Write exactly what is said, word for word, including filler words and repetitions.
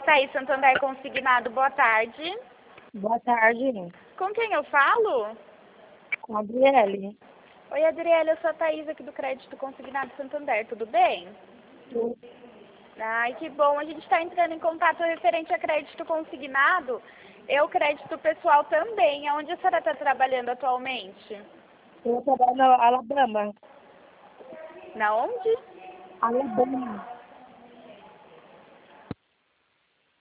Thaís Santander Consignado, boa tarde. Boa tarde. Com quem eu falo? Com a Adriele. Oi, Adriele, eu sou a Thaís aqui do Crédito Consignado Santander, tudo bem? Tudo. Ai, que bom, a gente está entrando em contato referente a crédito consignado. Eu, crédito pessoal também. Aonde a senhora está trabalhando atualmente? Eu trabalho na Alabama. Na onde? Alabama.